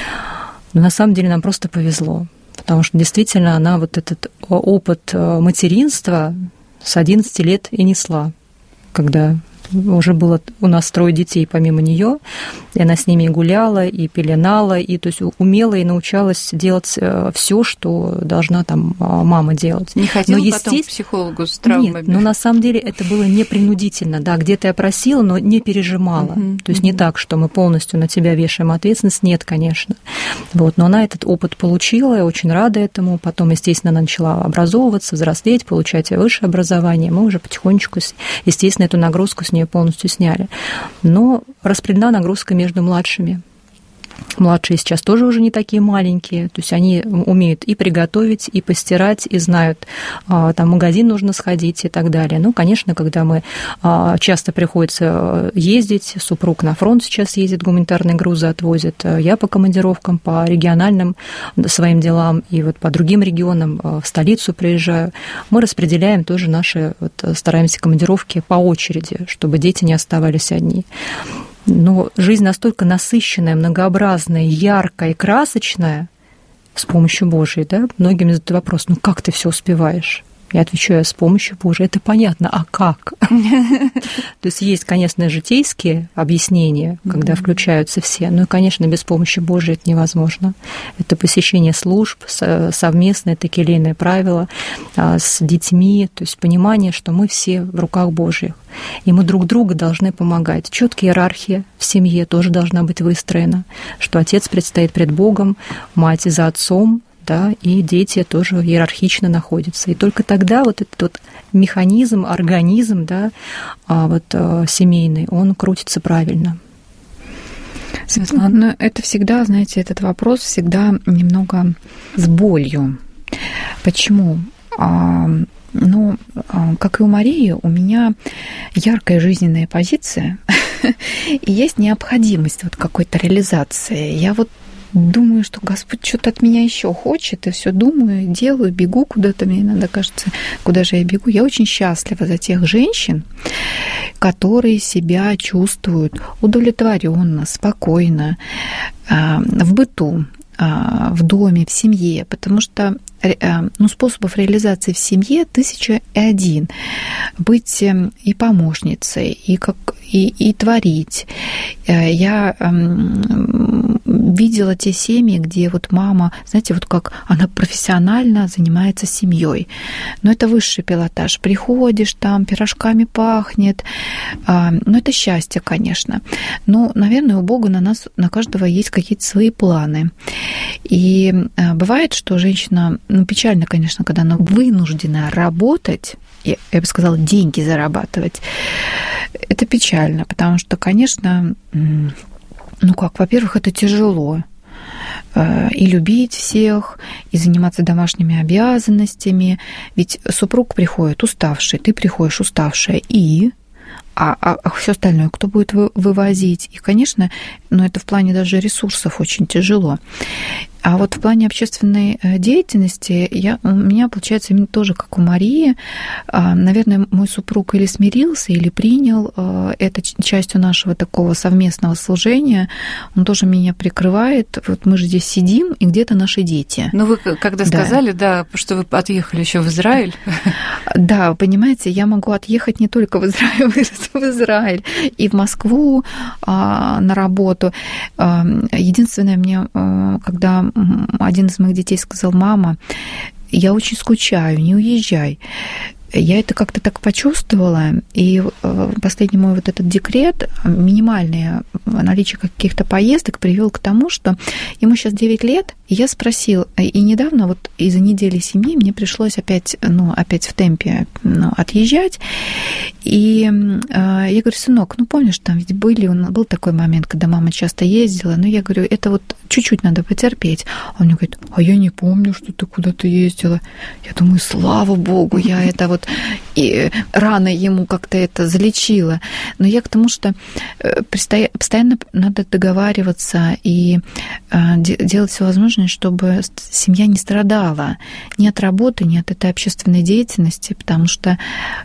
Но на самом деле нам просто повезло, потому что действительно она этот опыт материнства с 11 лет и несла, когда уже было у нас 3 детей помимо нее, и она с ними гуляла, и пеленала, и то есть умела и научалась делать все, что должна там мама делать. Не ходила потом к психологу с травмами? Нет, но на самом деле это было непринудительно, да, где-то я просила, но не пережимала. То есть не так, что мы полностью на тебя вешаем ответственность, нет, конечно. Но она этот опыт получила, я очень рада этому. Потом, естественно, она начала образовываться, взрослеть, получать высшее образование. Мы уже потихонечку, естественно, эту нагрузку с нее полностью сняли. Но распределена нагрузка между младшими. Младшие сейчас тоже уже не такие маленькие, то есть они умеют и приготовить, и постирать, и знают, там в магазин нужно сходить и так далее. Конечно, когда мы часто приходится ездить, супруг на фронт сейчас ездит, гуманитарные грузы отвозит, я по командировкам, по региональным своим делам и по другим регионам в столицу приезжаю, мы распределяем тоже наши, стараемся командировки по очереди, чтобы дети не оставались одни. Но жизнь настолько насыщенная, многообразная, яркая и красочная, с помощью Божией, да? Многим задают вопрос, ну как ты все успеваешь? Я отвечаю, с помощью Божией. Это понятно, а как? То есть, конечно, житейские объяснения, когда включаются все, но, конечно, без помощи Божией это невозможно. Это посещение служб, совместное текелейное правило с детьми, то есть понимание, что мы все в руках Божьих, и мы друг другу должны помогать. Чёткая иерархия в семье тоже должна быть выстроена, что отец предстоит пред Богом, мать за отцом, да, и дети тоже иерархично находятся. И только тогда вот этот вот механизм, организм, да, семейный, он крутится правильно. Светлана, это всегда, знаете, этот вопрос всегда немного с болью. Почему? Как и у Марии, у меня яркая жизненная позиция, и есть необходимость вот какой-то реализации. Я вот думаю, что Господь что-то от меня еще хочет, и все думаю, делаю, бегу куда-то, мне иногда кажется, куда же я бегу. Я очень счастлива за тех женщин, которые себя чувствуют удовлетворенно, спокойно в быту, в доме, в семье, потому что способов реализации в семье 1001. Быть и помощницей, и творить. Я видела те семьи, где вот мама, знаете, вот как она профессионально занимается семьей. Но это высший пилотаж. Приходишь, там пирожками пахнет. Это счастье, конечно. Но, наверное, у Бога на нас, на каждого есть какие-то свои планы. И бывает, что женщина, печально, конечно, когда она вынуждена работать, я бы сказала, деньги зарабатывать. Это печально, потому что, конечно, во-первых, это тяжело. И любить всех, и заниматься домашними обязанностями. Ведь супруг приходит уставший, ты приходишь уставшая, а все остальное кто будет вывозить? И, конечно, это в плане даже ресурсов очень тяжело. А вот в плане общественной деятельности у меня получается именно тоже, как у Марии. Наверное, мой супруг или смирился, или принял это частью нашего такого совместного служения. Он тоже меня прикрывает. Вот мы же здесь сидим, и где-то наши дети. Ну, вы когда сказали, что вы отъехали еще в Израиль. Да, понимаете, я могу отъехать не только в Израиль, и в Москву на работу. Единственное, мне, когда один из моих детей сказал: мама, я очень скучаю, не уезжай. Я это как-то так почувствовала, и последний мой вот этот декрет, минимальное наличие каких-то поездок привел к тому, что ему сейчас 9 лет, и я спросила, и недавно вот из-за недели семьи мне пришлось опять в темпе отъезжать, и я говорю: сынок, помнишь, там ведь был такой момент, когда мама часто ездила, я говорю, это вот чуть-чуть надо потерпеть. Он мне говорит: а я не помню, что ты куда-то ездила. Я думаю, слава Богу, я это вот и рано ему как-то это залечила. Но я к тому, что постоянно надо договариваться и делать все возможное, чтобы семья не страдала ни от работы, ни от этой общественной деятельности, потому что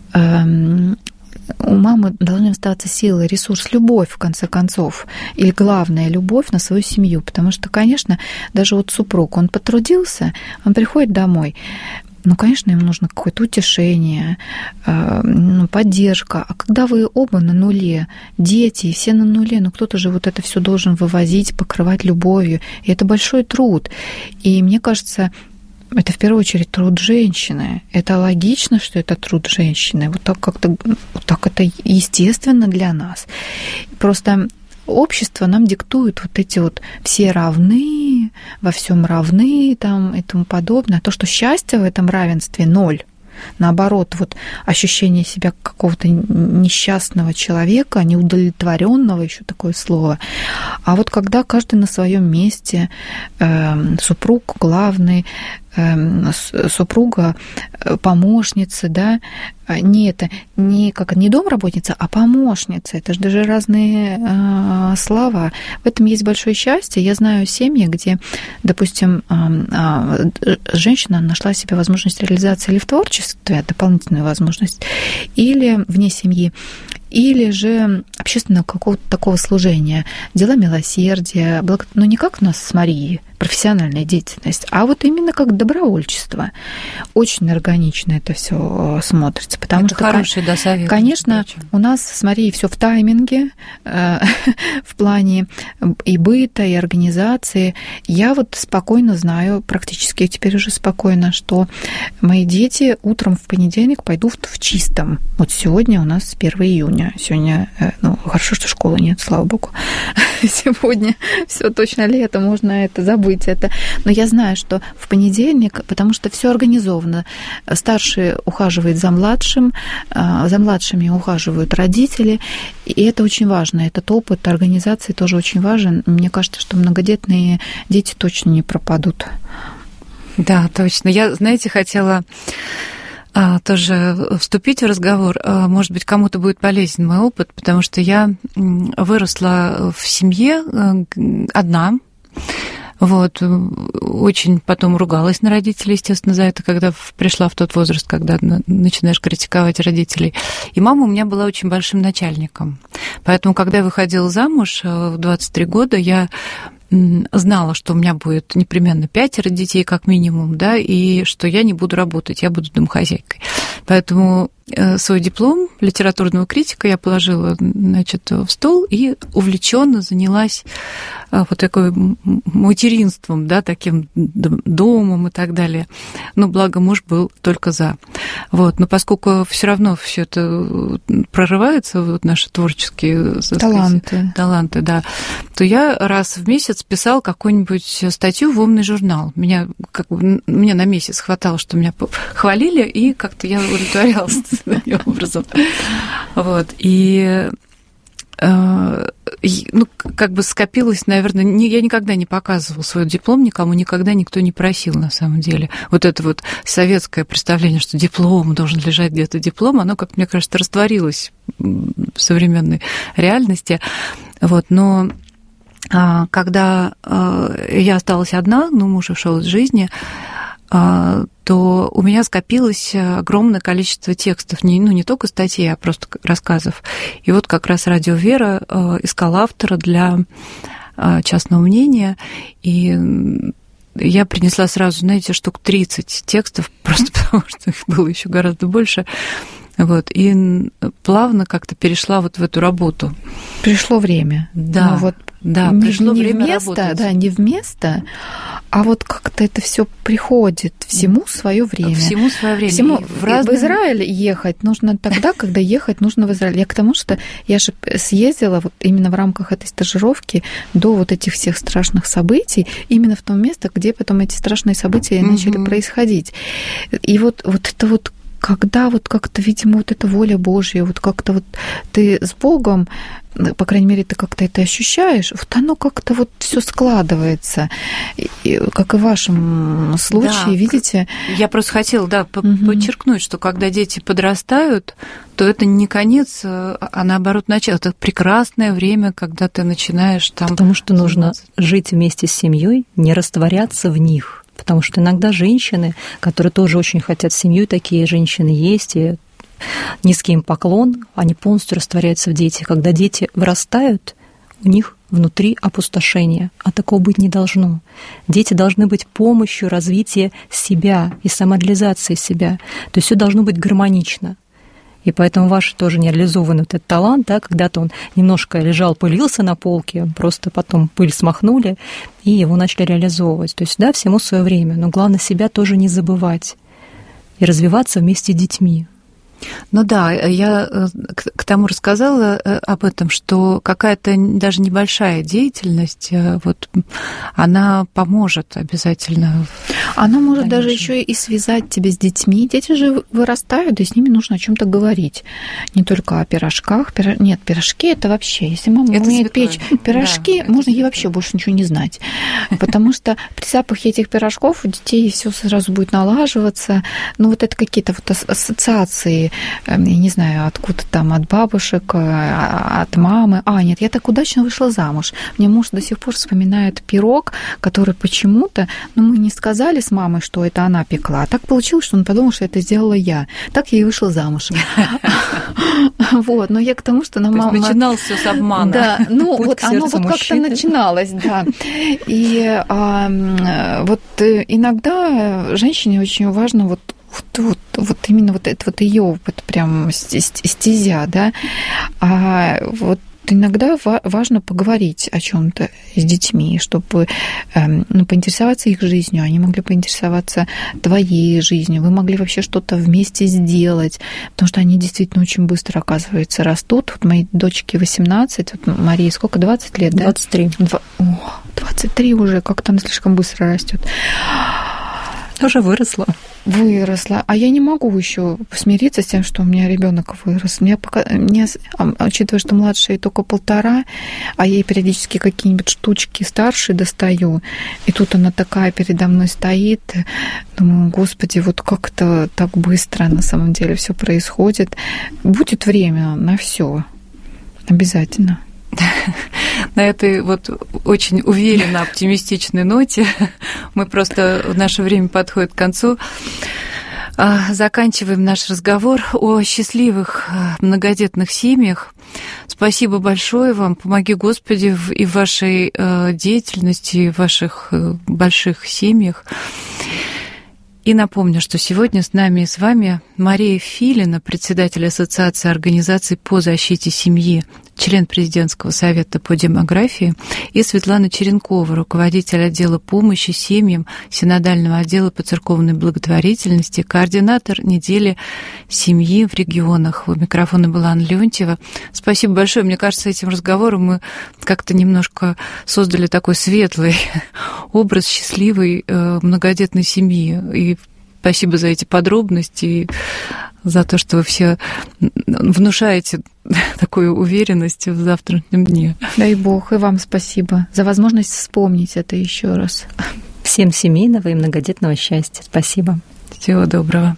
у мамы должны оставаться силы, ресурс, любовь, в конце концов. Или главное, любовь на свою семью. Потому что, конечно, даже вот супруг, он потрудился, он приходит домой. Конечно, им нужно какое-то утешение, поддержка. А когда вы оба на нуле, дети, и все на нуле, кто-то же вот это все должен вывозить, покрывать любовью. И это большой труд. И мне кажется, это в первую очередь труд женщины. Это логично, что это труд женщины. Вот так это естественно для нас. Просто общество нам диктует вот эти вот все равны, во всем равны там, и тому подобное. То, что счастье в этом равенстве ноль. Наоборот, вот ощущение себя какого-то несчастного человека, неудовлетворенного, еще такое слово. А вот когда каждый на своем месте, супруг главный, супруга помощница, да, не домработница, а помощница. Это же даже разные слова. В этом есть большое счастье. Я знаю семьи, где, допустим, женщина нашла себе возможность реализации или в творчестве, дополнительную возможность, или вне семьи. или же общественного какого-то такого служения, дела милосердия, но не как у нас с Марией, профессиональная деятельность, а вот именно как добровольчество. Очень органично это все смотрится, потому это что, хороший, да, совет, конечно, у нас с Марией все в тайминге, в плане и быта, и организации. Я вот спокойно знаю, практически теперь уже спокойно, что мои дети утром в понедельник пойдут в чистом. Вот сегодня у нас 1 июня. Сегодня, хорошо, что школы нет, слава богу. Сегодня все точно лето, можно это забыть. Но я знаю, что в понедельник, потому что все организовано. Старший ухаживает за младшим, за младшими ухаживают родители, и это очень важно. Этот опыт организации тоже очень важен. Мне кажется, что многодетные дети точно не пропадут. Да, точно. Я, знаете, хотела тоже вступить в разговор. Может быть, кому-то будет полезен мой опыт, потому что я выросла в семье одна. Вот, очень потом ругалась на родителей, естественно, за это, когда пришла в тот возраст, когда начинаешь критиковать родителей. И мама у меня была очень большим начальником. Поэтому, когда я выходила замуж в 23 года, я знала, что у меня будет непременно 5 детей как минимум, да, и что я не буду работать, я буду домохозяйкой. Поэтому свой диплом литературного критика я положила, значит, в стол и увлеченно занялась вот таким материнством, да, таким домом и так далее. Но благо муж был только за. Вот. Но поскольку все равно все это прорывается, вот наши творческие таланты, да, то я раз в месяц писала какую-нибудь статью в умный журнал. Мне на месяц хватало, что меня хвалили, и как-то я удовлетворялась таким образом. Вот. И как бы скопилось, наверное, я никогда не показывала свой диплом никому, никогда никто не просил, на самом деле. Вот это вот советское представление, что диплом должен лежать где-то диплом, оно, как мне кажется, растворилось в современной реальности. Вот. Но когда я осталась одна, муж ушел из жизни, то у меня скопилось огромное количество текстов, не только статей, а просто рассказов. И вот как раз «Радио Вера» искал автора для частного мнения, и я принесла сразу, знаете, штук 30 текстов, просто потому что их было еще гораздо больше. Вот, и плавно как-то перешла вот в эту работу. Пришло время. Да, пришло время работать. Да, не вместо, а вот как-то это все приходит, всему свое время. Всему свое время. В Израиль ехать нужно тогда, когда ехать нужно в Израиль. Я к тому, что я же съездила вот именно в рамках этой стажировки до вот этих всех страшных событий, именно в том место, где потом эти страшные события начали происходить. И вот это вот когда вот как-то, видимо, вот эта воля Божья, вот как-то вот ты с Богом, по крайней мере, ты как-то это ощущаешь, вот оно как-то вот все складывается, и, как и в вашем случае, да, видите? Я просто хотела, подчеркнуть, что когда дети подрастают, то это не конец, а наоборот начало. Это прекрасное время, когда ты начинаешь там... Потому что нужно жить вместе с семьей, не растворяться в них. Потому что иногда женщины, которые тоже очень хотят семью, такие женщины есть, и низкий им поклон, они полностью растворяются в детях. Когда дети вырастают, у них внутри опустошение, а такого быть не должно. Дети должны быть помощью развития себя и самореализации себя. То есть все должно быть гармонично. И поэтому ваш тоже нереализованный вот этот талант, да, когда-то он немножко лежал, пылился на полке, просто потом пыль смахнули, и его начали реализовывать. То есть, да, всему свое время, но главное себя тоже не забывать и развиваться вместе с детьми. Ну да, я к тому рассказала об этом, что какая-то даже небольшая деятельность, вот, она поможет обязательно. Она может даже еще и связать тебя с детьми. Дети же вырастают, и с ними нужно о чем-то говорить. Не только о пирожках. Нет, пирожки это вообще, если мама умеет печь пирожки, да, можно ей вообще больше ничего не знать. Потому что при запахе этих пирожков у детей все сразу будет налаживаться. Ну вот это какие-то вот ассоциации и, я не знаю, откуда там, от бабушек, от мамы. Нет, я так удачно вышла замуж. Мне муж до сих пор вспоминает пирог, который почему-то, мы не сказали с мамой, что это она пекла. А так получилось, что он подумал, что это сделала я. Так я и вышла замуж. Вот, но я к тому, что мама... Начиналось всё с обмана. Да, оно как-то начиналось, да. И вот иногда женщине очень важно вот именно вот это вот её вот прям стезя, да. Вот иногда важно поговорить о чём-то с детьми, чтобы поинтересоваться их жизнью, они могли поинтересоваться твоей жизнью, вы могли вообще что-то вместе сделать, потому что они действительно очень быстро, оказывается, растут. Вот моей дочке 18, вот Марии сколько, 20 лет, да? 23. 23 уже, как-то она слишком быстро растет. Уже выросла. А я не могу еще смириться с тем, что у меня ребенок вырос. Мне, учитывая, что младшей только 1,5, а ей периодически какие-нибудь штучки старшие достаю, и тут она такая передо мной стоит, думаю, Господи, вот как-то так быстро на самом деле все происходит. Будет время на все, обязательно. На этой вот очень уверенно оптимистичной ноте наше время подходит к концу. Заканчиваем наш разговор о счастливых многодетных семьях. Спасибо большое вам. Помоги, Господи, и в вашей деятельности, и в ваших больших семьях. И напомню, что сегодня с нами и с вами Мария Филина, председатель Ассоциации организаций по защите семьи, член Президентского совета по демографии, и Светлана Черенкова, руководитель отдела помощи семьям Синодального отдела по церковной благотворительности, координатор недели семьи в регионах. У микрофона была Анна Леонтьева. Спасибо большое. Мне кажется, этим разговором мы как-то немножко создали такой светлый образ счастливой многодетной семьи. И спасибо за эти подробности и за то, что вы все внушаете такую уверенность в завтрашнем дне. Дай Бог, и вам спасибо за возможность вспомнить это еще раз. Всем семейного и многодетного счастья. Спасибо. Всего доброго.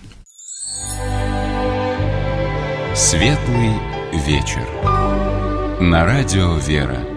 Светлый вечер. На радио «Вера».